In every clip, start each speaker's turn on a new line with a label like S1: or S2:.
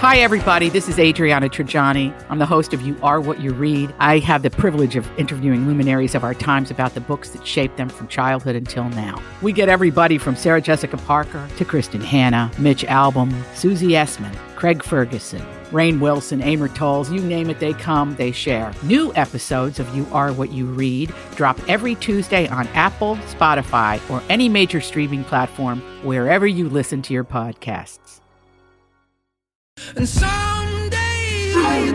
S1: Hi, everybody. This is Adriana Trajani. I'm the host of You Are What You Read. I have the privilege of interviewing luminaries of our times about the books that shaped them from childhood until now. We get everybody from Sarah Jessica Parker to Kristen Hanna, Mitch Albom, Susie Essman, Craig Ferguson, Rainn Wilson, Amor Tolls, you name it, they come, they share. New episodes of You Are What You Read drop every Tuesday on Apple, Spotify, or any major streaming platform wherever you listen to your podcasts.
S2: And someday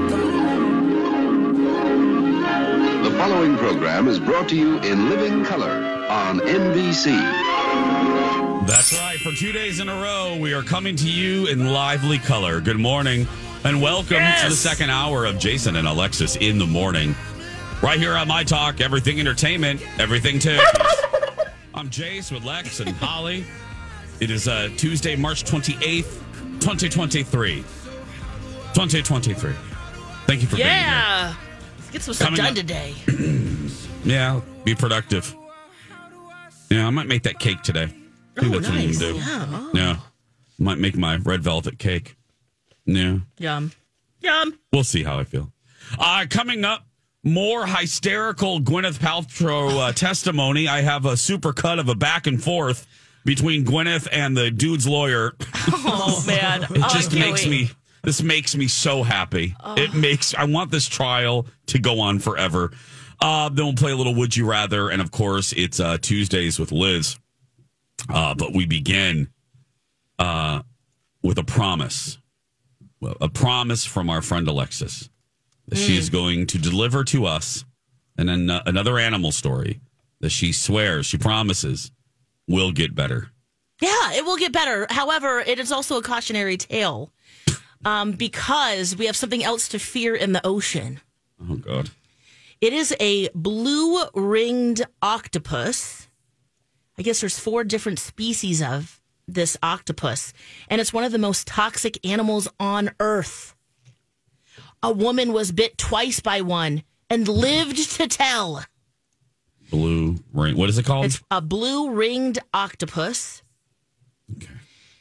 S3: The following program is brought to you in living color on NBC.
S4: That's right. For 2 days in a row, we are coming to you in lively color. Good morning and welcome to the second hour of Jason and Alexis in the morning. Right here on My Talk, everything entertainment, everything too. I'm Jace with Lex and Holly. It is Tuesday, March 28th. 2023. 2023. Thank you for being here.
S5: Yeah. Let's get some stuff done today.
S4: Yeah, be productive. Yeah, I might make that cake today. I think that's what I'm going to do. Yeah. Might make my red velvet cake. Yeah.
S5: Yum.
S4: We'll see how I feel. Coming up, more hysterical Gwyneth Paltrow testimony. I have a super cut of a back and forth between Gwyneth and the dude's lawyer.
S5: Oh, man.
S4: It just makes me so happy. I want this trial to go on forever. Then we'll play a little Would You Rather. And of course, it's Tuesdays with Liz. But we begin with a promise. Well, a promise from our friend Alexis that she is going to deliver to us another animal story that she swears, she promises will get better.
S5: Yeah, it will get better. However, it is also a cautionary tale because we have something else to fear in the ocean.
S4: Oh, God.
S5: It is a blue-ringed octopus. I guess there's 4 different species of this octopus, and it's one of the most toxic animals on Earth. A woman was bit twice by one and lived to tell.
S4: Blue ring. What is it called?
S5: It's a blue-ringed octopus.
S4: Okay.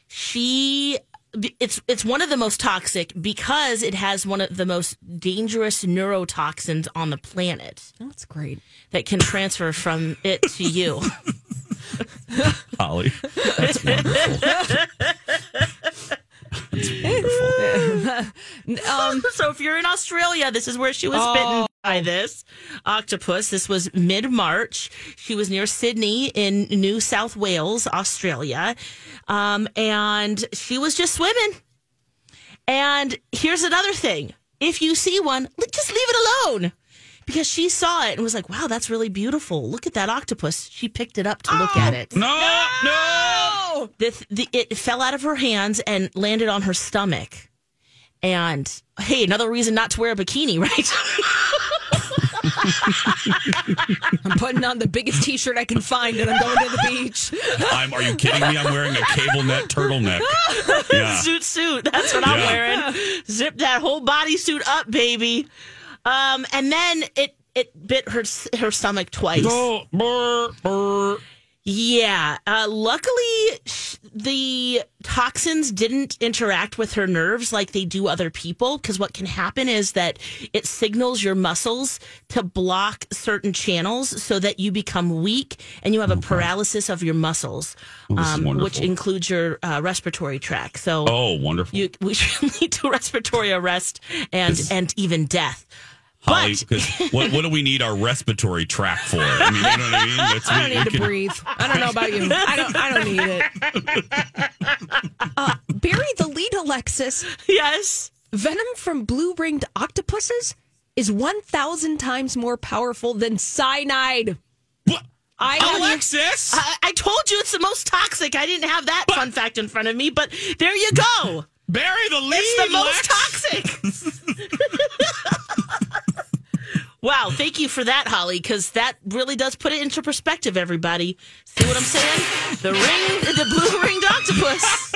S5: It's one of the most toxic because it has one of the most dangerous neurotoxins on the planet.
S6: That's great.
S5: That can transfer from it to you.
S4: Holly, that's wonderful. That's wonderful.
S5: So if you're in Australia, this is where she was bitten by this octopus. This was mid-March. She was near Sydney in New South Wales, Australia. And she was just swimming. And here's another thing. If you see one, just leave it alone. Because she saw it and was like, wow, that's really beautiful. Look at that octopus. She picked it up to look at it.
S4: No!
S5: It fell out of her hands and landed on her stomach. And, hey, another reason not to wear a bikini, right?
S6: I'm putting on the biggest T-shirt I can find and I'm going to the beach.
S4: Are you kidding me? I'm wearing a cable net turtleneck. Yeah.
S5: Suit. That's what I'm wearing. Zip that whole bodysuit up, baby. And then it bit her stomach twice.
S4: Oh, brr.
S5: Yeah. Luckily, the toxins didn't interact with her nerves like they do other people, because what can happen is that it signals your muscles to block certain channels so that you become weak and you have a paralysis of your muscles, which includes your respiratory tract. So,
S4: wonderful.
S5: We should lead to respiratory arrest and even death.
S4: Holly, because what do we need our respiratory tract for? I mean, you know what I mean?
S6: I don't need to breathe. I don't know about you. I don't need it. Bury the lead, Alexis.
S5: Yes.
S6: Venom from blue-ringed octopuses is 1,000 times more powerful than cyanide.
S4: What? Alexis?
S5: I told you it's the most toxic. I didn't have that fun fact in front of me, but there you go.
S4: Bury the lead,
S5: it's the most toxic. Wow, thank you for that, Holly, because that really does put it into perspective, everybody. See what I'm saying? The blue-ringed octopus.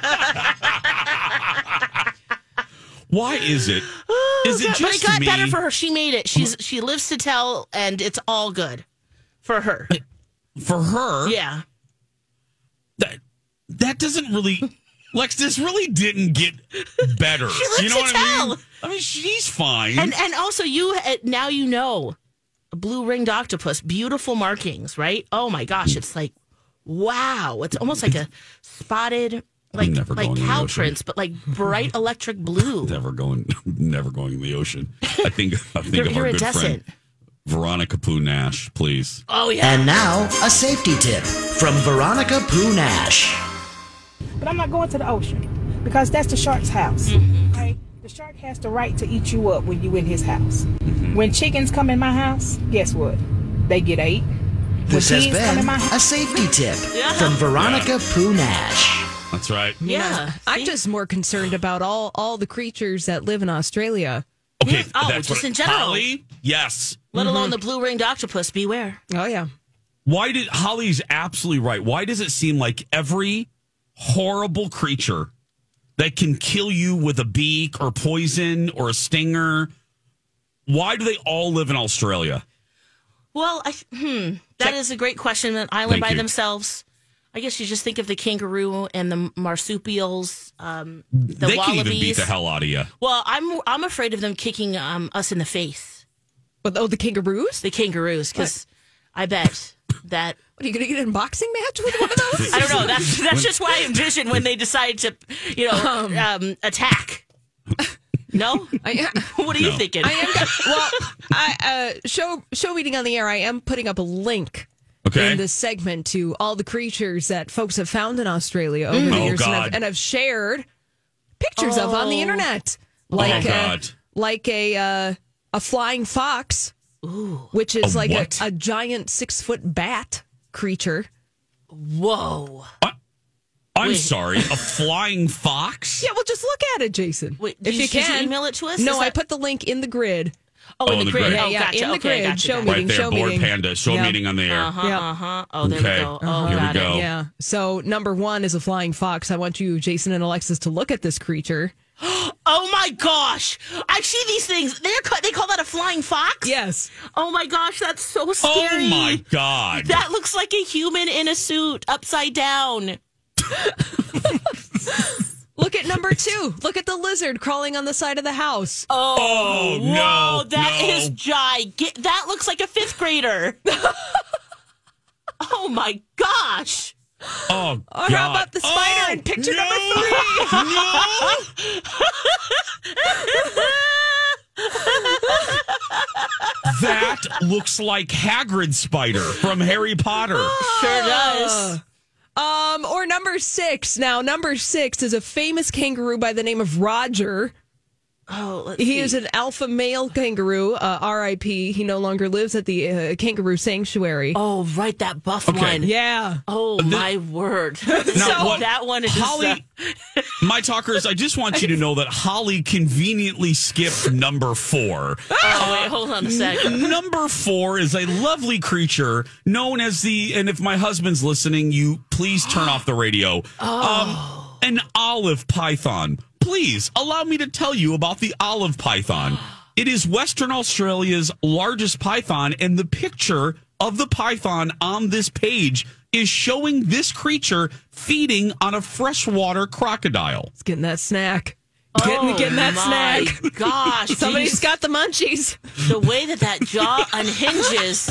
S4: Why is it? Is it just
S5: but it got
S4: me?
S5: better for her. She made it. She lives to tell, and it's all good for her.
S4: For her?
S5: Yeah.
S4: That doesn't really... Lex, this really didn't get better.
S5: She lets
S4: I mean? I mean, she's fine.
S5: And also, now you know, a blue-ringed octopus, beautiful markings, right? Oh my gosh, it's like, wow. It's almost like a spotted, like cow prints, but like bright electric blue.
S4: Never going in the ocean. I think of our good friend, Veronica Poo Nash, please.
S5: Oh, yeah.
S7: And now, a safety tip from Veronica Poo Nash.
S8: But I'm not going to the ocean because that's the shark's house. Okay? The shark has the right to eat you up when you in his house. When chickens come in my house, guess what? They get ate.
S7: This has been a safety tip from Veronica Poo Nash.
S4: That's right.
S5: Yeah.
S6: I'm just more concerned about all the creatures that live in Australia.
S4: Okay,
S5: that's just in general.
S4: Holly, yes.
S5: Let alone the blue-ringed octopus, beware.
S6: Oh, yeah.
S4: Holly's absolutely right. Why does it seem like every horrible creature that can kill you with a beak or poison or a stinger, why do they all live in Australia?
S5: Well, that is a great question. An island by themselves. I guess you just think of the kangaroo and the marsupials, the
S4: they
S5: wallabies.
S4: Can even beat the hell out of you.
S5: Well, I'm afraid of them kicking us in the face.
S6: The kangaroos?
S5: The kangaroos, because I bet that...
S6: What, are you going to get in a boxing match with one of those?
S5: I don't know. That's just what I envision when they decide to, attack. No? What are you thinking?
S6: Show meeting on the air, I am putting up a link in this segment to all the creatures that folks have found in Australia over the years and have shared pictures of on the internet. Like a flying fox, which is like a giant 6-foot bat creature.
S5: Whoa.
S4: I'm sorry, a flying fox?
S6: Yeah, well, just look at it, Jason.
S5: Wait,
S6: if you can
S5: email it to us?
S6: No, I put the link in the grid.
S5: In the grid.
S6: Yeah,
S5: gotcha.
S6: in the grid.
S5: Gotcha.
S6: Show
S4: Right
S6: meeting.
S4: there,
S6: Show
S4: Board
S6: meeting.
S4: Panda. Show meeting on the air.
S5: Oh, there we go. Oh,
S4: here
S5: got
S4: we go.
S5: it.
S6: Yeah. So number 1 is a flying fox. I want you, Jason and Alexis, to look at this creature.
S5: Oh my gosh! I see these things. They call that a flying fox?
S6: Yes.
S5: Oh my gosh, that's so scary.
S4: Oh my God.
S5: That looks like a human in a suit, upside down.
S6: Look at number 2. Look at the lizard crawling on the side of the house.
S5: Oh
S4: no.
S5: Whoa, that is gigantic. That looks like a 5th grader. Oh my gosh.
S4: Oh,
S6: or how about the spider in picture number 3?
S4: That looks like Hagrid's spider from Harry Potter.
S5: Sure does.
S6: Or number 6. Now, number 6 is a famous kangaroo by the name of Roger. He is an alpha male kangaroo, R.I.P. He no longer lives at the kangaroo sanctuary.
S5: Oh, right, that buff one.
S6: Yeah.
S5: Oh, my word. That one is
S4: Holly, my talkers, I just want you to know that Holly conveniently skipped number 4.
S5: Oh, wait, hold on a second.
S4: Number 4 is a lovely creature known as and if my husband's listening, you please turn off the radio. An olive python. Please allow me to tell you about the olive python. It is Western Australia's largest python, and the picture of the python on this page is showing this creature feeding on a freshwater crocodile.
S6: It's getting that snack. Getting that snack.
S5: Gosh.
S6: Somebody's got the munchies.
S5: The way that jaw unhinges.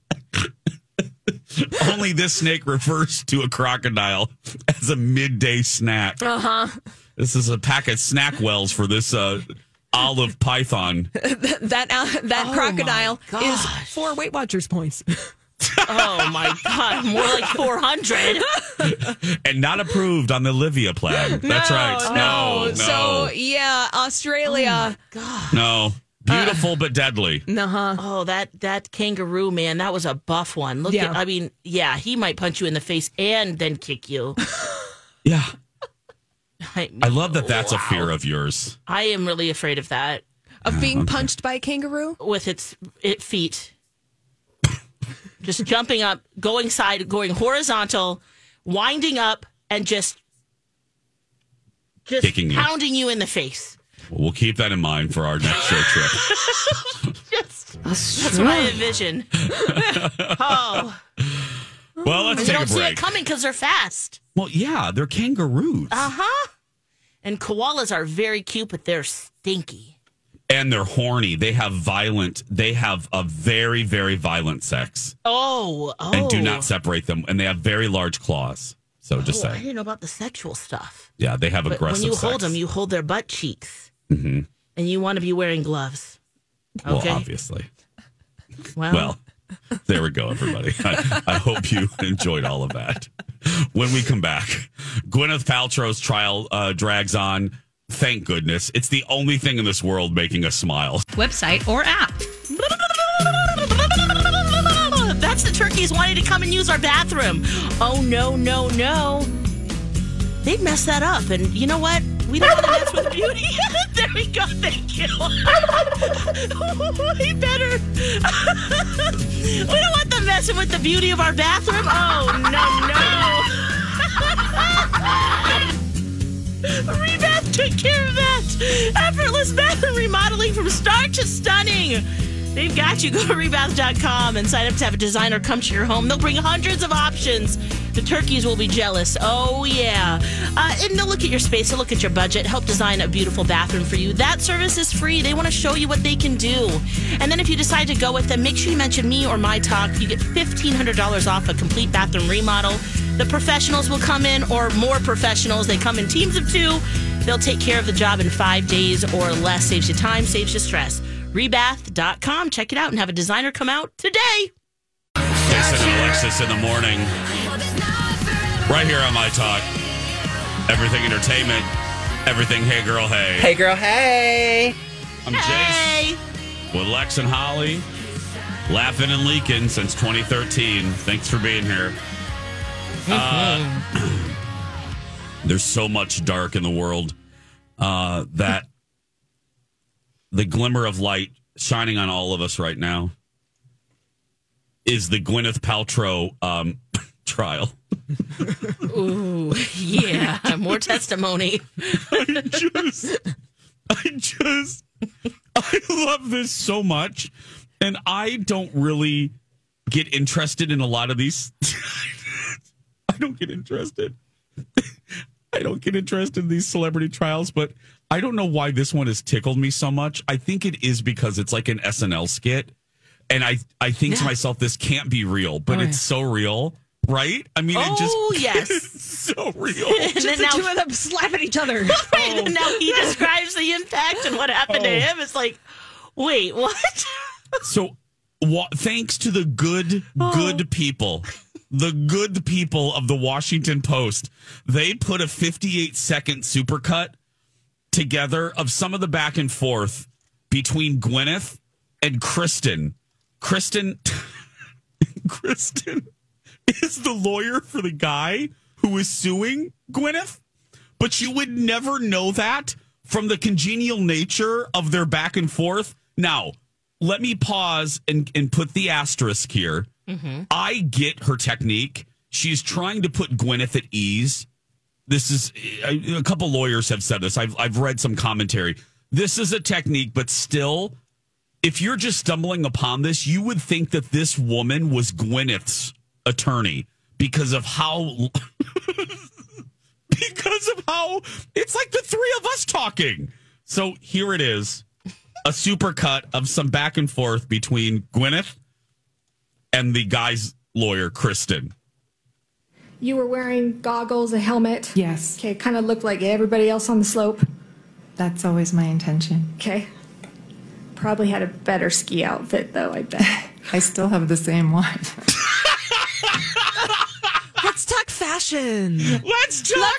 S4: Only this snake refers to a crocodile as a midday snack. This is a pack of snack wells for this olive python.
S6: That crocodile is 4 Weight Watchers points.
S5: Oh my God, more like 400.
S4: And not approved on the Livia plan. That's right. No.
S6: So, yeah, Australia.
S5: Oh God.
S4: No. Beautiful but deadly.
S5: Oh, that kangaroo, man, that was a buff one. Look at, he might punch you in the face and then kick you.
S4: Yeah. I love that that's a fear of yours.
S5: I am really afraid of that.
S6: Of being punched by a kangaroo?
S5: With its feet. Just jumping up, going horizontal, winding up, and just
S4: kicking
S5: pounding you in the face.
S4: Well, we'll keep that in mind for our next show trip.
S5: That's what I envision. Oh.
S4: Well, let's take a break.
S5: You don't see it coming because they're fast.
S4: Well, yeah, they're kangaroos.
S5: And koalas are very cute, but they're stinky.
S4: And they're horny. They have a very, very violent sex.
S5: Oh.
S4: And do not separate them. And they have very large claws. So just saying.
S5: I didn't know about the sexual stuff.
S4: Yeah, they have aggressive
S5: when you
S4: sex.
S5: hold them, you hold their butt cheeks. Mm-hmm. And you want to be wearing gloves. Okay?
S4: Well, obviously.
S5: Well,
S4: there we go, everybody. I hope you enjoyed all of that. When we come back, Gwyneth Paltrow's trial drags on. Thank goodness. It's the only thing in this world making us smile.
S9: Website or app.
S5: That's the turkeys wanting to come and use our bathroom. Oh, no. They'd mess that up. And you know what? We don't want to mess with beauty. There we go. Thank you. We better. We don't want them messing with the beauty of our bathroom. Oh, no. Rebath took care of that. Effortless bathroom remodeling from start to stunning. They've got you. Go to rebath.com and sign up to have a designer come to your home. They'll bring hundreds of options. The turkeys will be jealous. Oh, yeah. And they'll look at your space. They'll look at your budget. Help design a beautiful bathroom for you. That service is free. They want to show you what they can do. And then if you decide to go with them, make sure you mention me or My Talk. You get $1,500 off a complete bathroom remodel. The professionals will come in, or more professionals. They come in teams of 2. They'll take care of the job in 5 days or less. Saves you time, saves you stress. Rebath.com. Check it out and have a designer come out today.
S4: Jason and Alexis in the morning. Right here on My Talk. Everything entertainment. Everything hey girl hey.
S10: Hey girl hey.
S4: I'm Jace with Lex and Holly. Laughing and leaking since 2013. Thanks for being here. There's so much dark in the world that the glimmer of light shining on all of us right now is the Gwyneth Paltrow trial.
S5: Ooh, yeah. More testimony.
S4: I love this so much. And I don't really get interested in a lot of these. I don't get interested in these celebrity trials, but I don't know why this one has tickled me so much. I think it is because it's like an SNL skit. And I think to myself, this can't be real, but it's so real, right? I mean, it's so real.
S6: And then the 2 of them slapping each other.
S5: Right, and now he describes the impact and what happened to him. It's like, wait, what?
S4: So, thanks to the good people. The good people of the Washington Post, they put a 58-second supercut together of some of the back and forth between Gwyneth and Kristen. Kristen is the lawyer for the guy who is suing Gwyneth, but you would never know that from the congenial nature of their back and forth. Now, let me pause and put the asterisk here. Mm-hmm. I get her technique. She's trying to put Gwyneth at ease. This is a couple lawyers have said this. I've read some commentary. This is a technique, but still, if you're just stumbling upon this, you would think that this woman was Gwyneth's attorney because of how it's like the 3 of us talking. So here it is, a supercut of some back and forth between Gwyneth and the guy's lawyer, Kristen.
S11: You were wearing goggles, a helmet.
S12: Yes.
S11: Okay, kind of looked like everybody else on the slope.
S12: That's always my intention.
S11: Okay. Probably had a better ski outfit, though, I bet.
S12: I still have the same one.
S6: Let's talk fashion.
S4: Let's talk.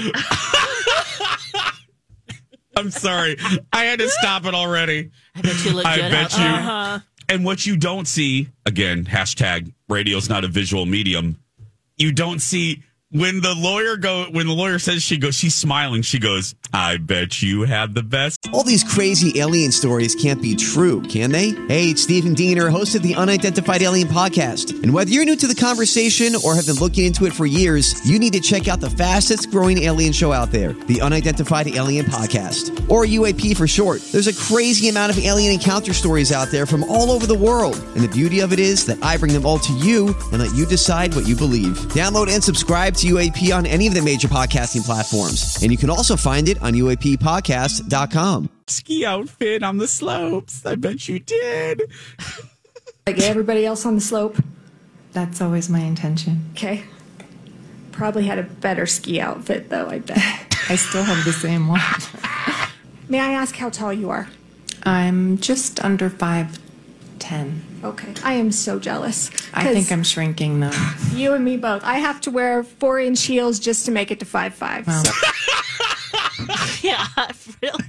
S4: I'm sorry. I had to stop it already.
S5: I bet you look good.
S4: I bet you. Uh-huh. And what you don't see, again, hashtag radio's not a visual medium. You don't see when the lawyer says she's smiling. She goes, I bet you had the best.
S13: All these crazy alien stories can't be true, can they? Hey, it's Stephen Diener, host of the Unidentified Alien Podcast. And whether you're new to the conversation or have been looking into it for years, you need to check out the fastest growing alien show out there, the Unidentified Alien Podcast, or UAP for short. There's a crazy amount of alien encounter stories out there from all over the world. And the beauty of it is that I bring them all to you and let you decide what you believe. Download and subscribe to to UAP on any of the major podcasting platforms. And you can also find it on UAPpodcast.com.
S4: Ski outfit on the slopes. I bet you did.
S11: Like everybody else on the slope?
S12: That's always my intention.
S11: Okay. Probably had a better ski outfit, though, I bet.
S12: I still have the same one.
S11: May I ask how tall you are?
S12: I'm just under 5'10".
S11: Okay. I am so jealous.
S12: I think I'm shrinking, though.
S11: You and me both. I have to wear 4-inch heels just to make it to 5'5".
S12: Well.
S11: So.
S5: Yeah, really.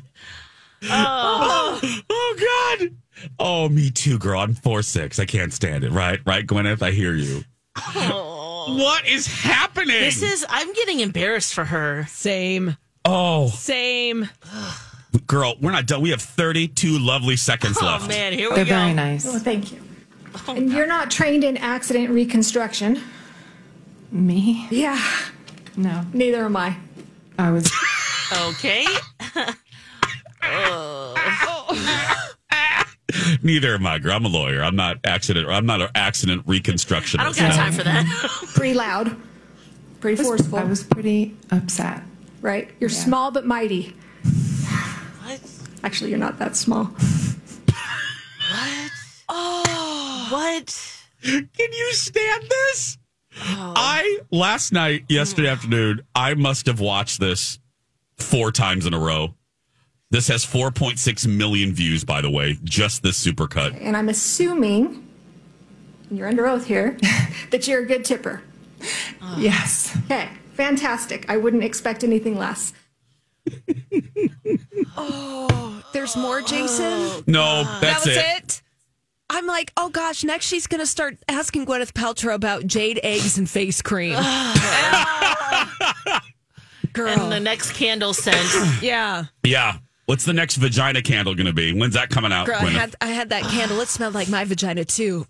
S4: Oh, God. Oh, me too, girl. I'm 4'6". I can't stand it. Right, Gwyneth? I hear you.
S5: Oh.
S4: What is happening?
S5: I'm getting embarrassed for her.
S6: Same.
S4: Oh.
S6: Same.
S4: Girl, we're not done. We have 32 lovely seconds left.
S5: Oh, man, here we
S12: They're
S5: go.
S12: very nice.
S11: Oh, thank you. And you're not trained in accident reconstruction.
S12: Me?
S11: Yeah.
S12: No.
S11: Neither am I.
S12: I was...
S5: Okay.
S4: Neither am I, girl. I'm a lawyer. I'm not an accident reconstructionist.
S5: I don't got time for that.
S11: Pretty loud. Pretty forceful.
S12: I was pretty upset.
S11: Right? You're
S12: Yeah.
S11: small but mighty.
S5: What?
S11: Actually, you're not that small.
S5: What? Oh. What?
S4: Can you stand this? Oh. Last night, yesterday afternoon, I must have watched this 4 times in a row. This has 4.6 million views, by the way, just this supercut.
S11: And I'm assuming, you're under oath here, that you're a good tipper.
S12: Yes.
S11: Okay, fantastic. I wouldn't expect anything less.
S6: There's more, Jason?
S4: No, that's
S6: that was it. I'm like, oh gosh, next she's going to start asking Gwyneth Paltrow about jade eggs and face cream. Girl.
S5: And the next candle scent.
S6: Yeah.
S4: Yeah. What's the next vagina candle going to be? When's that coming out?
S6: Girl, I had that candle. It smelled like my vagina, too.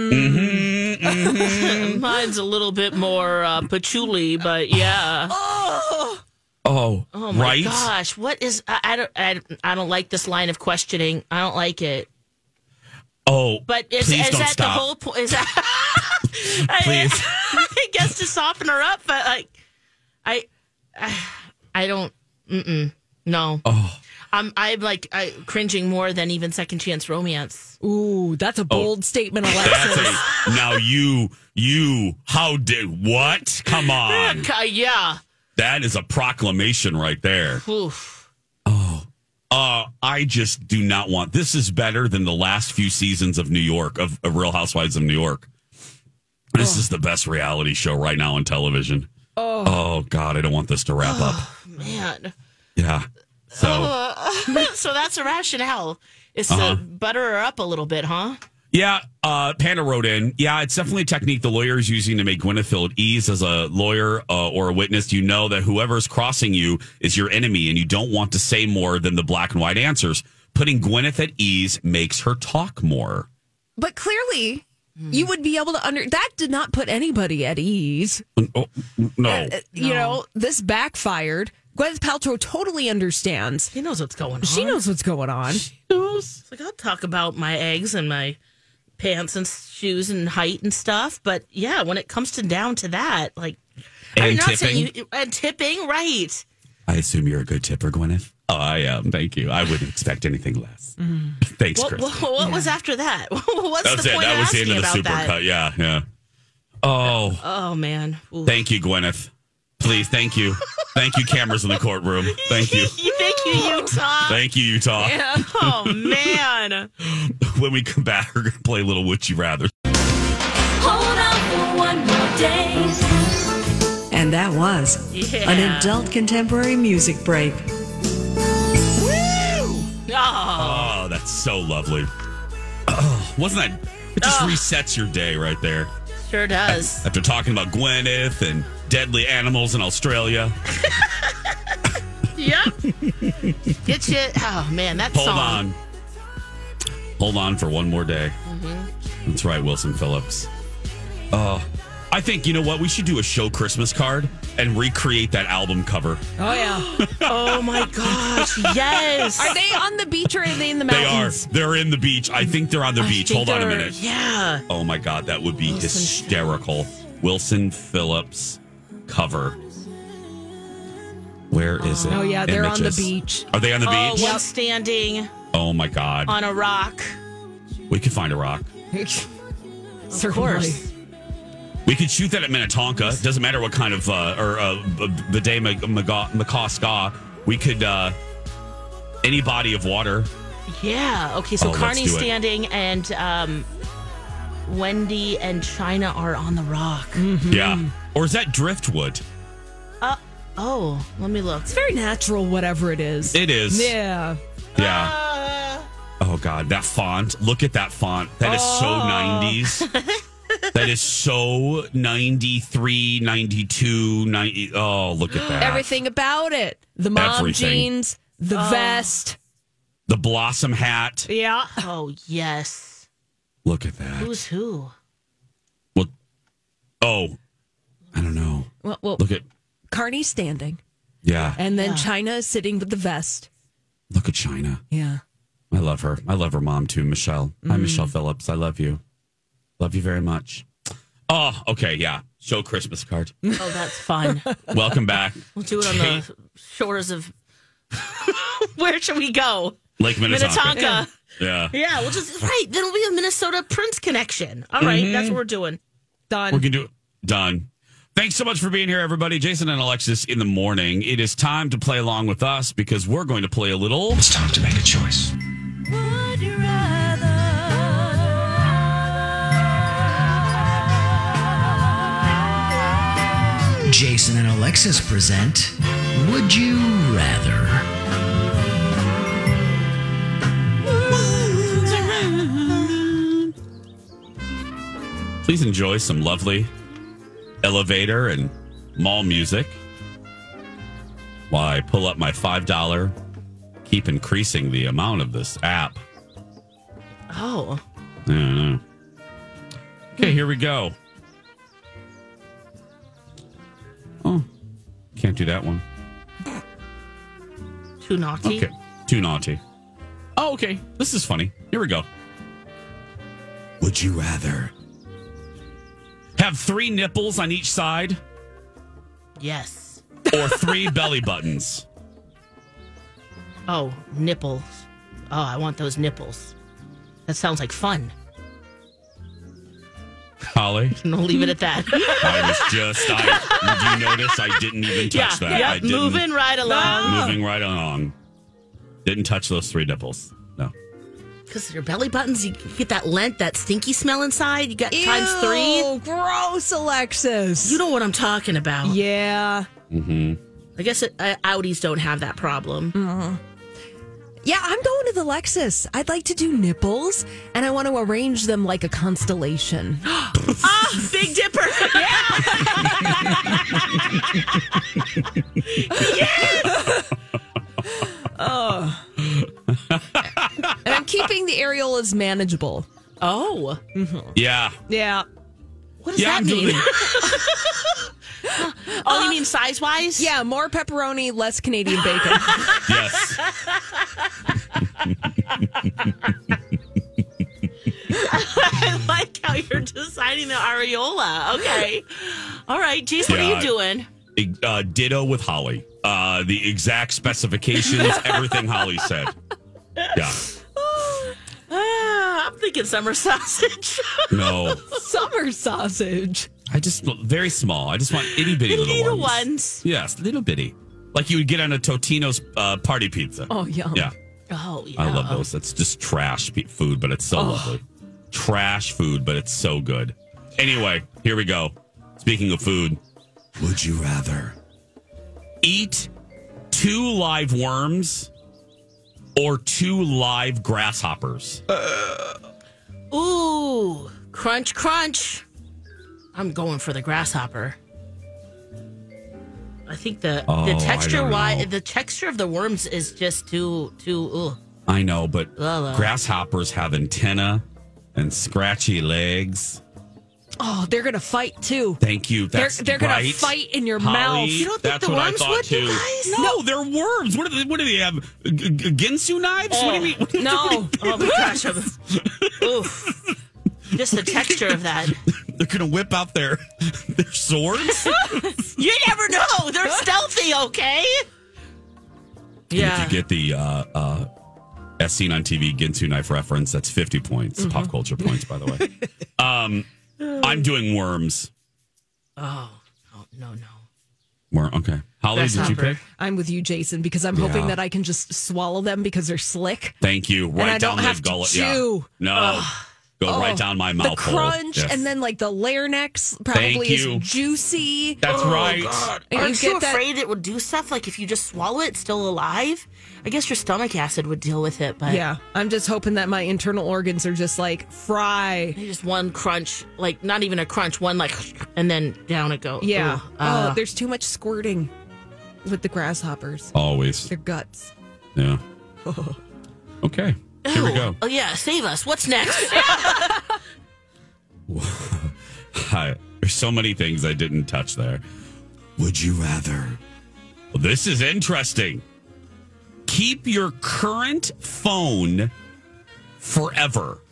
S5: Mine's a little bit more patchouli, but yeah.
S4: Oh
S5: my
S4: right?
S5: gosh. What is... I don't like this line of questioning. I don't like it.
S4: Oh,
S5: but is
S4: please don't
S5: that
S4: stop.
S5: the whole point? Is that...
S4: Please.
S5: I guess to soften her up, but like... I don't... No.
S4: Oh.
S5: I'm like cringing more than even Second Chance Romance.
S6: Ooh, that's a bold statement, Alexis.
S4: Now how did what? Come on.
S5: Yeah.
S4: That is a proclamation right there.
S5: Oof.
S4: I just do not want. This is better than the last few seasons of New York, of Real Housewives of New York. This is the best reality show right now on television. Oh God, I don't want this to wrap up.
S5: Man.
S4: Yeah. So
S5: so that's a rationale. Is to butter her up a little bit, huh?
S4: Yeah, Panda wrote in, yeah, it's definitely a technique the lawyer is using to make Gwyneth feel at ease as a lawyer or a witness. You know that whoever's crossing you is your enemy, and you don't want to say more than the black and white answers. Putting Gwyneth at ease makes her talk more.
S6: But clearly, you would be able to that did not put anybody at ease.
S4: Oh, no.
S6: You know, this backfired. Gwyneth Paltrow totally understands.
S5: She knows what's going on.
S6: She knows what's going on.
S5: She knows. It's like, I'll talk about my eggs and my pants and shoes and height and stuff. But yeah, when it comes down to that, like,
S4: and
S5: I'm not
S4: tipping.
S5: saying and tipping, right?
S4: I assume you're a good tipper, Gwyneth. Oh, I am. Thank you. I wouldn't expect anything less. Thanks, Chris.
S5: What was after that? What's
S4: That's
S5: the
S4: it.
S5: point
S4: That
S5: of
S4: was the
S5: asking
S4: end of the
S5: about that?
S4: supercut. Yeah. Oh
S5: man. Ooh.
S4: Thank you, Gwyneth. Please, thank you. Thank you, cameras in the courtroom. Thank you.
S5: Thank you, Utah.
S4: Thank you, Utah.
S5: Yeah. Oh, man.
S4: When we come back, we're going to play a little Would You Rather.
S2: Hold on for one more day.
S9: And that was an adult contemporary music break.
S4: Oh, that's so lovely. Oh, wasn't that? It just resets your day right there.
S5: Sure does.
S4: After talking about Gwyneth and deadly animals in Australia.
S5: Yep. Get you. Oh, man, that song.
S4: Hold on for one more day.
S5: Mm-hmm.
S4: That's right, Wilson Phillips. Oh, I think, you know what? We should do a show Christmas card and recreate that album cover.
S6: Oh, yeah.
S5: Oh, my gosh. Yes.
S6: Are they on the beach or are they in the mountains?
S4: They are. They're in the beach. I think they're on the beach. Hold on a minute.
S5: Yeah.
S4: Oh, my God. That would be hysterical. Wilson Phillips cover. Where is it?
S6: Oh, yeah, they're on the
S4: Images.
S6: beach.
S4: Are they on the beach?
S5: One standing
S4: Oh, my God.
S5: on a rock.
S4: We could find a rock.
S6: Certainly.
S5: course.
S4: We could shoot that at Minnetonka. Doesn't matter what kind of, bidet Macaw. We could, any body of water.
S5: Yeah. Okay, so
S4: Oh, let's
S5: Carney's
S4: do it.
S5: standing and Wendy and China are on the rock.
S4: Yeah. Or is that driftwood?
S5: Oh, let me look.
S6: It's very natural, whatever it is.
S4: It is.
S6: Yeah.
S4: Yeah. Oh, God. That font. Look at that font. That is so 90s. That is so 93, 92, 90. Oh, look at that.
S6: Everything about it. The mom
S4: Everything.
S6: jeans, the vest.
S4: The blossom hat.
S6: Yeah.
S5: Oh, yes.
S4: Look at that.
S5: Who's who?
S4: Well, I don't know.
S6: Well,
S4: Look at,
S6: Carney's standing.
S4: yeah.
S6: And then China is sitting with the vest.
S4: Look at China.
S6: Yeah.
S4: I love her. I love her mom too, Michelle. Hi, Michelle Phillips. I love you. Love you very much. Oh, okay. Yeah. Show Christmas card.
S5: Oh, that's fun.
S4: Welcome back.
S5: We'll do it on the shores of. Where should we go?
S4: Lake Minnetonka.
S5: Yeah.
S4: Yeah.
S5: We'll just right. Then it'll be a Minnesota Prince connection. All right, that's what we're doing.
S6: Done.
S4: We're going to do it. Done. Thanks so much for being here, everybody. Jason and Alexis in the morning. It is time to play along with us because we're going to play a little.
S7: It's time to make a choice.
S2: Would you rather?
S7: Jason and Alexis present Would You Rather?
S4: Please enjoy some lovely elevator and mall music while I pull up my $5. Keep increasing the amount of this app.
S5: Oh.
S4: I don't know. Okay, here we go. Oh, can't do that one.
S5: Too naughty.
S4: Okay, too naughty. Oh, okay. This is funny. Here we go. Would you rather have 3 nipples on each side
S5: Yes.
S4: or 3 belly buttons?
S5: Oh, nipples. Oh, I want those nipples. That sounds like fun.
S4: Holly?
S5: And I'll leave it at that.
S4: I was just, do you notice I didn't even touch that?
S5: Yeah,
S4: I didn't,
S5: moving right along.
S4: Moving right along. Didn't touch those 3 nipples. No.
S5: Because your belly buttons, you get that lint, that stinky smell inside. You got times 3.
S6: Oh, gross, Alexis.
S5: You know what I'm talking about.
S6: Yeah.
S4: Mm-hmm.
S5: I guess Audis don't have that problem.
S6: Yeah, I'm going to the Lexus. I'd like to do nipples, and I want to arrange them like a constellation.
S5: Big Dipper. Yes.
S6: Oh. And I'm keeping the areolas manageable.
S5: Oh.
S4: Yeah.
S6: Yeah.
S5: What does that mean? Oh, you mean size-wise?
S6: Yeah, more pepperoni, less Canadian bacon.
S4: Yes.
S5: I like how you're designing the areola. Okay. All right, Jason, what are you doing?
S4: Ditto with Holly. The exact specifications, everything Holly said. Yeah.
S5: I'm thinking summer sausage.
S4: No.
S6: Summer sausage.
S4: I just, very small. I just want itty bitty little ones. Yes, little bitty. Like you would get on a Totino's party pizza.
S6: Oh, yum.
S4: Yeah.
S5: Oh, yeah.
S4: I love those. That's just trash food, but it's so lovely. Trash food, but it's so good. Anyway, here we go. Speaking of food, would you rather eat 2 live worms or 2 live grasshoppers?
S5: Ooh, crunch, crunch. I'm going for the grasshopper. I think the texture of the worms is just too. Ugh.
S4: I know, but grasshoppers have antenna and scratchy legs.
S6: Oh, they're gonna fight too.
S4: Thank you. That's
S6: they're gonna fight in your mouth.
S5: You don't think
S4: That's
S5: the
S4: what
S5: worms
S4: I thought
S5: would,
S4: too.
S5: you guys?
S4: No, they're worms. What do they have? Ginsu knives? What do you mean?
S6: No.
S5: Oh my gosh. Oof. Just the texture of that.
S4: They're going to whip out their swords.
S5: You never know. They're stealthy, okay?
S4: Yeah. If you get the as seen on TV Ginsu knife reference, that's 50 points. Pop culture points, by the way. I'm doing worms.
S5: Oh, no.
S4: Okay. Holly, did you pick?
S6: I'm with you, Jason, because I'm hoping that I can just swallow them because they're slick.
S4: Thank you. Right
S6: and I
S4: down
S6: don't
S4: the
S6: have
S4: gullet.
S6: to chew.
S4: Yeah. No. Go right down my mouth.
S6: The crunch and then like the larynx probably is juicy.
S4: That's right.
S5: God. Aren't you afraid it would do stuff? Like if you just swallow it, it's still alive? I guess your stomach acid would deal with it. But
S6: yeah, I'm just hoping that my internal organs are just like fry.
S5: Just one crunch, like not even a crunch, one like, and then down it goes.
S6: Yeah. There's too much squirting with the grasshoppers.
S4: Always.
S6: Their guts.
S4: Yeah. Okay. Here we go.
S5: Oh, yeah. Save us. What's next?
S4: There's so many things I didn't touch there. Would you rather? Well, this is interesting. Keep your current phone forever.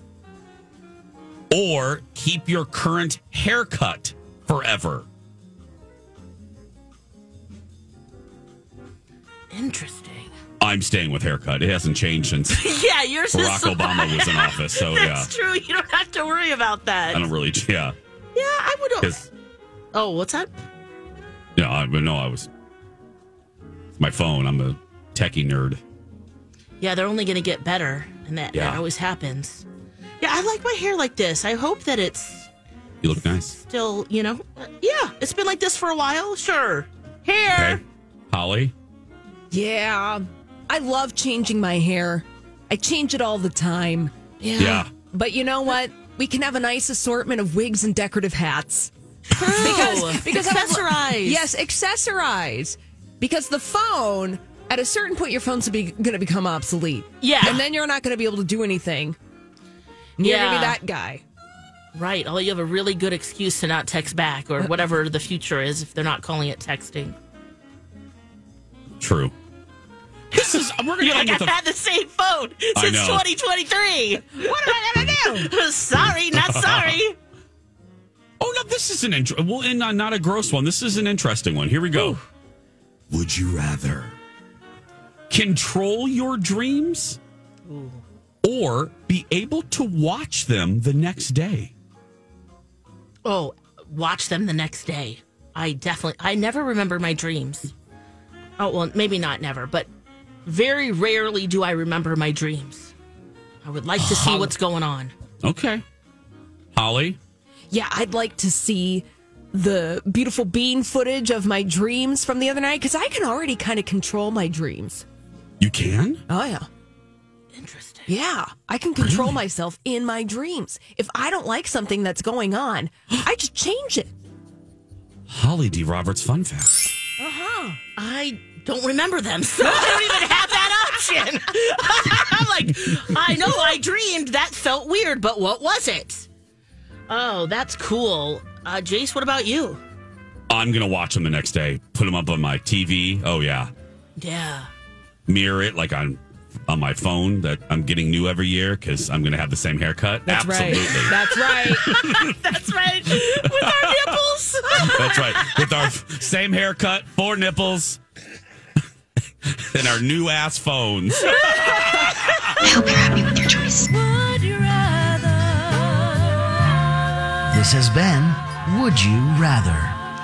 S4: Or keep your current haircut forever.
S5: Interesting.
S4: I'm staying with haircut. It hasn't changed since
S5: yeah, yours
S4: Barack Obama was in office. So
S5: That's true. You don't have to worry about that.
S4: I don't really. Yeah.
S5: Yeah, I would. Oh, what's that?
S4: Yeah, I was. It's my phone. I'm a techie nerd.
S5: Yeah, they're only going to get better, and that always happens. Yeah, I like my hair like this. I hope that it's.
S4: You look nice.
S5: Still, yeah, it's been like this for a while. Sure, hair.
S4: Okay. Holly.
S6: Yeah. I love changing my hair. I change it all the time.
S4: Yeah.
S6: But you know what? We can have a nice assortment of wigs and decorative hats.
S5: Because accessorize.
S6: Yes, accessorize. Because the phone, at a certain point, your phone's going to become obsolete.
S5: Yeah.
S6: And then you're not going to be able to do anything. You're going to be that guy.
S5: Right. Although you have a really good excuse to not text back or whatever the future is if they're not calling it texting.
S4: True. We're gonna
S5: I've had the same phone since 2023. What am I gonna do? Sorry, not sorry.
S4: Oh no, this is not a gross one. This is an interesting one. Here we go. Ooh. Would you rather control your dreams or be able to watch them the next day?
S5: Oh, watch them the next day. I never remember my dreams. Oh, well, maybe not never, but very rarely do I remember my dreams. I would like to see what's going on.
S4: Okay. Holly?
S6: Yeah, I'd like to see the beautiful bean footage of my dreams from the other night because I can already kind of control my dreams.
S4: You can?
S6: Oh, yeah.
S5: Interesting.
S6: Yeah, I can control myself in my dreams. If I don't like something that's going on, I just change it.
S4: Holly D. Roberts fun fact.
S5: I don't remember them, so I don't even have that option. I'm like, I know I dreamed. That felt weird, but what was it? Oh, that's cool. Jace, what about you?
S4: I'm going to watch them the next day. Put them up on my TV. Oh, yeah.
S5: Yeah.
S4: Mirror it like on my phone that I'm getting new every year because I'm going to have the same haircut.
S6: That's
S4: Absolutely.
S6: Right. That's right.
S5: That's right. With our nipples.
S4: That's right. With our same haircut, 4 nipples, and our new ass phones.
S9: I hope you're happy with your choice.
S2: Would you rather?
S7: This has been Would You Rather?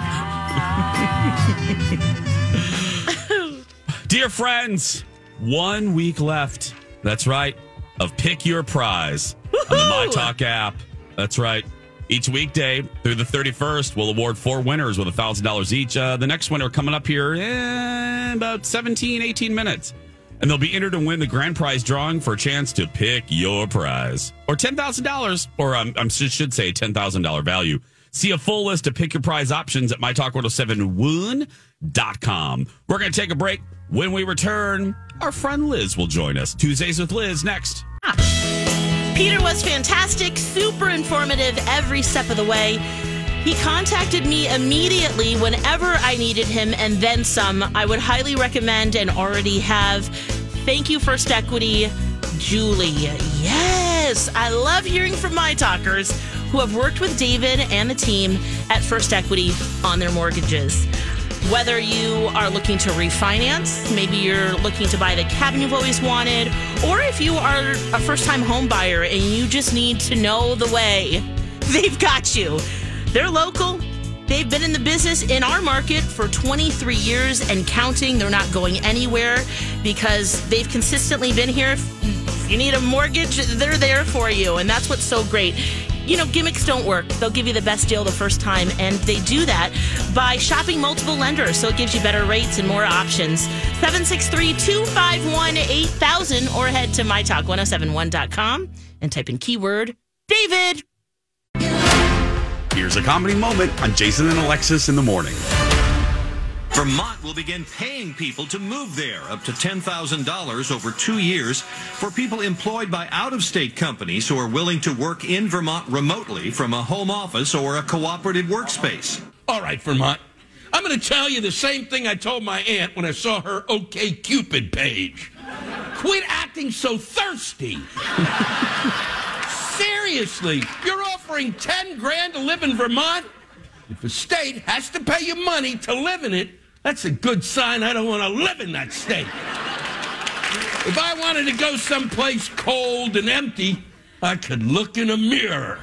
S4: Dear friends, 1 week left. That's right. Of Pick Your Prize on the My Talk app. That's right. Each weekday through the 31st, we'll award 4 winners with $1,000 each. The next winner coming up here in about 17, 18 minutes. And they'll be entered to win the grand prize drawing for a chance to pick your prize. Or $10,000, or I should say $10,000 value. See a full list of Pick Your Prize options at mytalk1071.com. We're going to take a break. When we return, our friend Liz will join us. Tuesdays with Liz next.
S5: Peter was fantastic, super informative every step of the way. He contacted me immediately whenever I needed him and then some. I would highly recommend and already have. Thank you, First Equity, Julie. Yes, I love hearing from my talkers who have worked with David and the team at First Equity on their mortgages. Whether you are looking to refinance, maybe you're looking to buy the cabin you've always wanted, or if you are a first-time home buyer and you just need to know the way, they've got you. They're local. They've been in the business in our market for 23 years and counting. They're not going anywhere because they've consistently been here. If you need a mortgage, they're there for you, and that's what's so great. You know, gimmicks don't work. They'll give you the best deal the first time, and they do that by shopping multiple lenders, so it gives you better rates and more options. 763-251-8000 or head to mytalk1071.com and type in keyword David.
S4: Here's a comedy moment on Jason and Alexis in the morning.
S10: Vermont will begin paying people to move there, up to $10,000 over 2 years, for people employed by out-of-state companies who are willing to work in Vermont remotely from a home office or a cooperative workspace.
S14: All right, Vermont. I'm going to tell you the same thing I told my aunt when I saw her OkCupid page. Quit acting so thirsty. Seriously, you're offering $10,000 to live in Vermont? If a state has to pay you money to live in it, that's a good sign I don't want to live in that state. If I wanted to go someplace cold and empty, I could look in a mirror.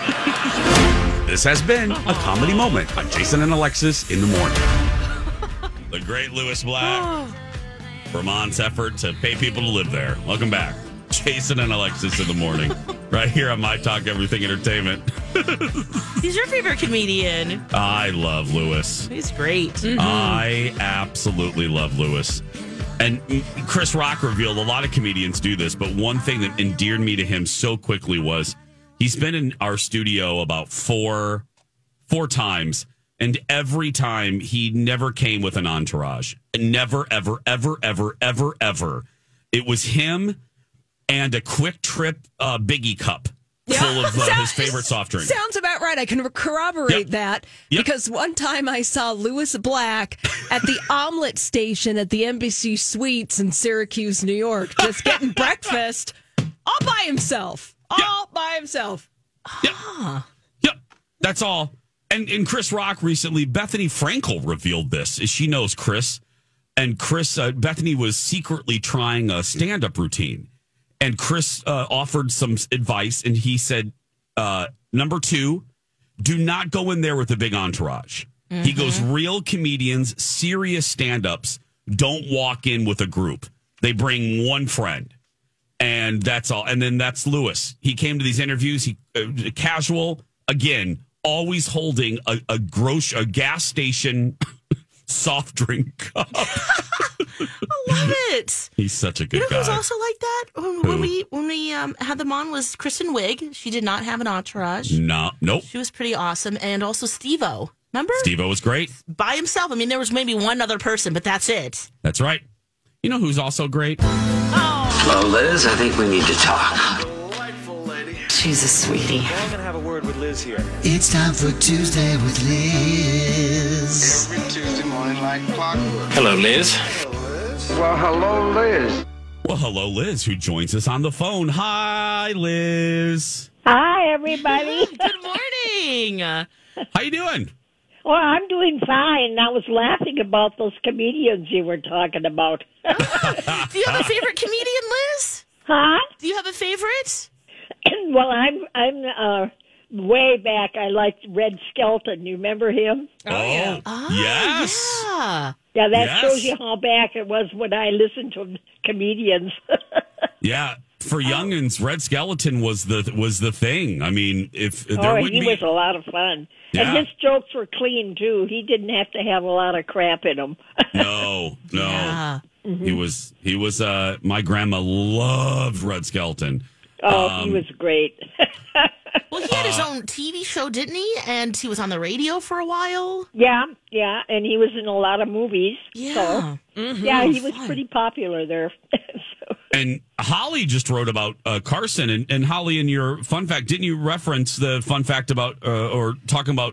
S4: This has been a comedy moment on Jason and Alexis in the morning. The great Lewis Black. Vermont's effort to pay people to live there. Welcome back. Jason and Alexis in the morning. Right here on My Talk Everything Entertainment.
S5: He's your favorite comedian.
S4: I love Lewis.
S5: He's great.
S4: Mm-hmm. I absolutely love Lewis. And Chris Rock revealed a lot of comedians do this, but one thing that endeared me to him so quickly was he's been in our studio about four times, and every time he never came with an entourage. Never, ever, ever, ever, ever, ever. It was him and a Quick Trip Biggie cup full of his favorite soft drink.
S6: Sounds about right. I can corroborate that because one time I saw Lewis Black at the omelet station at the Embassy Suites in Syracuse, New York, just getting breakfast all by himself. All by himself.
S4: Yep. That's all. And Chris Rock recently, Bethany Frankel revealed this. She knows Chris. And Bethany was secretly trying a stand-up routine. And Chris offered some advice, and he said, number 2, do not go in there with a big entourage. Mm-hmm. He goes, real comedians, serious stand-ups, don't walk in with a group. They bring one friend, and that's all. And then that's Lewis. He came to these interviews, he casual, again, always holding a gas station soft drink cup.
S5: I love it.
S4: He's such a good guy.
S5: You know who's also like that? When we had them on was Kristen Wiig. She did not have an entourage.
S4: Nope.
S5: She was pretty awesome. And also Steve-O. Remember?
S4: Steve-O was great.
S5: By himself. I mean, there was maybe one other person, but that's it.
S4: That's right. You know who's also great?
S15: Hello, Liz. I think we need to talk.
S16: Delightful lady.
S9: She's a sweetie.
S16: I'm going to have a word with Liz here.
S7: It's time for Tuesday with Liz.
S17: Every Tuesday morning like clockwork.
S15: Hello, Liz.
S17: Well, hello, Liz.
S4: Well, hello, Liz, who joins us on the phone. Hi, Liz.
S18: Hi, everybody.
S5: Good morning.
S4: How you doing?
S18: Well, I'm doing fine. I was laughing about those comedians you were talking about.
S5: Do you have a favorite comedian, Liz?
S18: Huh?
S5: Do you have a favorite?
S18: Well, I'm way back. I liked Red Skelton. You remember him?
S4: Oh, yes.
S18: Yeah, that shows you how back it was when I listened to comedians.
S4: Yeah, for youngins, Red Skelton was the thing. I mean, if there would
S18: he was a lot of fun.
S4: Yeah.
S18: And his jokes were clean too. He didn't have to have a lot of crap in them.
S4: No.
S18: Yeah.
S4: He was. My grandma loved Red Skelton.
S18: Oh, he was great.
S5: Well, he had his own TV show, didn't he? And he was on the radio for a while.
S18: Yeah, and he was in a lot of movies.
S5: Yeah.
S18: So, yeah, he was pretty popular there.
S4: And Holly just wrote about Carson. And Holly, in your fun fact, didn't you reference the fun fact about or talking about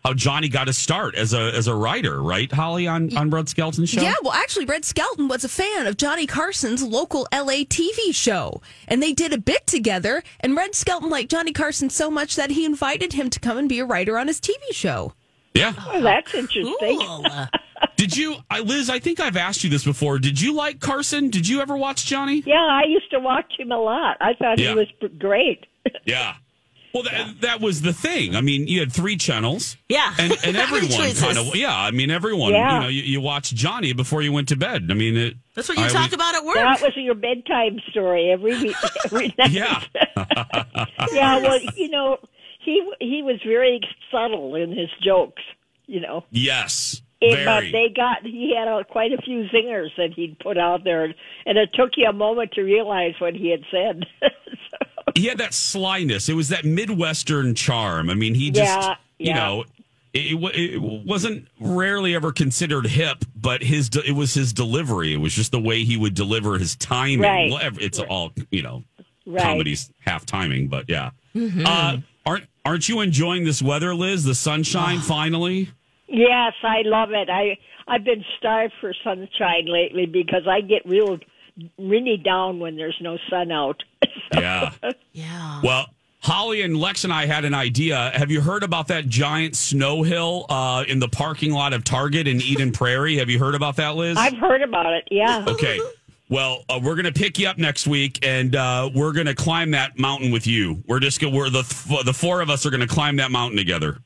S4: how Johnny got his start as a writer, right, Holly, on Red Skelton's show?
S6: Yeah, well, actually, Red Skelton was a fan of Johnny Carson's local LA TV show, and they did a bit together, and Red Skelton liked Johnny Carson so much that he invited him to come and be a writer on his TV show.
S4: Yeah.
S18: Oh, that's interesting.
S4: Did you, Liz, I think I've asked you this before. Did you like Carson? Did you ever watch Johnny?
S18: Yeah, I used to watch him a lot. I thought he was great.
S4: Yeah. Well, that was the thing. I mean, you had 3 channels.
S5: Yeah.
S4: And everyone kind of, everyone, you watched Johnny before you went to bed. I mean,
S5: that's what you talk about at work.
S18: That was your bedtime story every week, every night.
S4: Yeah.
S18: Yeah, well, he was very subtle in his jokes,
S4: Yes.
S18: But he had quite a few zingers that he'd put out there, and it took you a moment to realize what he had said.
S4: He had that slyness. It was that Midwestern charm. I mean, he just, it wasn't rarely ever considered hip, but it was his delivery. It was just the way he would deliver his timing.
S18: Right.
S4: Well, it's all,
S18: right.
S4: Comedy's half timing, but yeah.
S18: Mm-hmm.
S4: Aren't you enjoying this weather, Liz? The sunshine finally?
S18: Yes, I love it. I've been starved for sunshine lately because I get really down when there's no sun out.
S4: Yeah.
S5: Yeah.
S4: Well, Holly and Lex and I had an idea. Have you heard about that giant snow hill in the parking lot of Target in Eden Prairie? Have you heard about that, Liz?
S18: I've heard about it, yeah.
S4: Okay. Well, we're going to pick you up next week, and we're going to climb that mountain with you. We're the 4 of us are going to climb that mountain together.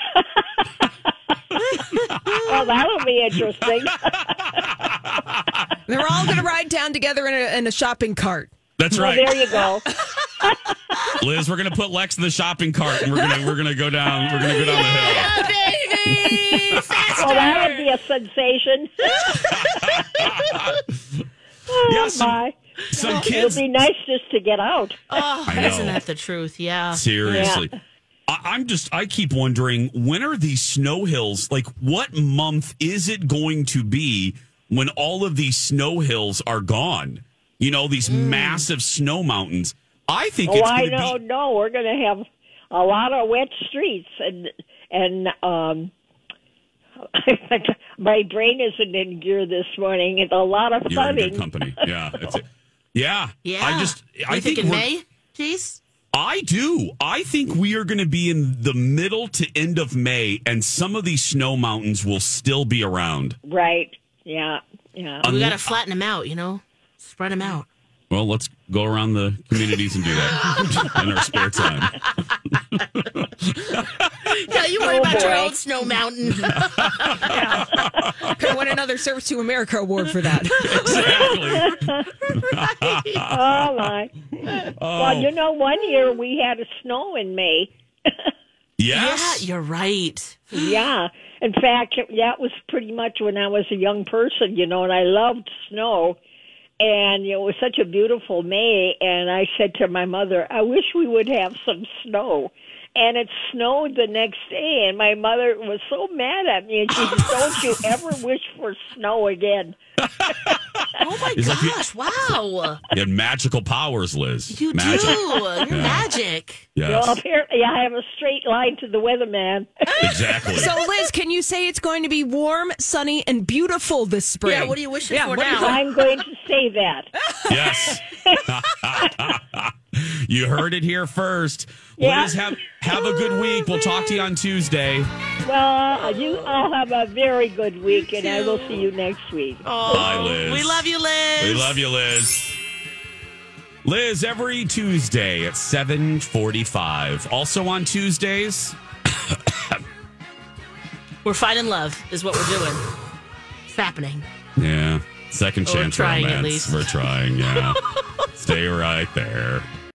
S18: Well, that'll be interesting.
S6: They're all going to ride down together in a shopping cart.
S4: That's right.
S18: Well, there you go.
S4: Liz, we're going to put Lex in the shopping cart, and we're going to go down. We're going to go down the hill.
S5: Yeah, baby! Faster!
S18: Well, that would be a sensation.
S4: Some kids.
S18: It'll be nice just to get out.
S5: Oh,
S4: I know.
S5: isn't that the truth? Yeah.
S4: Seriously.
S18: Yeah.
S4: I keep wondering, when are these snow hills, like what month is it going to be when all of these snow hills are gone? These massive snow mountains. I think it's going to be.
S18: No, we're going to have a lot of wet streets and my brain isn't in gear this morning. It's a lot of
S4: You're
S18: flooding.
S4: in good company. Yeah. That's it. Yeah.
S5: Yeah.
S4: I think
S5: in May, Jeez?
S4: I do. I think we are going to be in the middle to end of May, and some of these snow mountains will still be around.
S18: Right. Yeah. Yeah.
S5: We got to flatten them out, spread them out.
S4: Well, let's go around the communities and do that in our spare time.
S5: Yeah, you worry about your own snow mountain.
S6: Could win another Service to America award for that.
S4: Exactly.
S18: Oh, my. Well, 1 year we had a snow in May.
S4: Yes.
S5: Yeah, you're right.
S18: Yeah. In fact, that was pretty much when I was a young person, and I loved snow. And it was such a beautiful May, and I said to my mother, I wish we would have some snow. And it snowed the next day, and my mother was so mad at me, and she said, don't you ever wish for snow again.
S5: Oh, my gosh. Wow.
S4: You had magical powers, Liz.
S5: You do. You're magic.
S4: Yes.
S18: Well, apparently I have a straight line to the weatherman.
S4: Exactly.
S6: So, Liz, can you say it's going to be warm, sunny, and beautiful this spring?
S5: Yeah, what are you wishing for now?
S18: I'm going to say that.
S4: Yes. You heard it here first.
S18: Yeah.
S4: Liz, have a good week. We'll talk to you on Tuesday.
S18: Well, you all have a very good week, and I will see you next week.
S5: Oh,
S4: bye, Liz.
S5: We love you, Liz.
S4: We love you, Liz. Liz, every Tuesday at 7:45. Also on Tuesdays,
S5: we're finding love is what we're doing. It's happening.
S4: Yeah. Second chance
S5: trying,
S4: romance.
S5: at least.
S4: We're trying, yeah. Stay right there.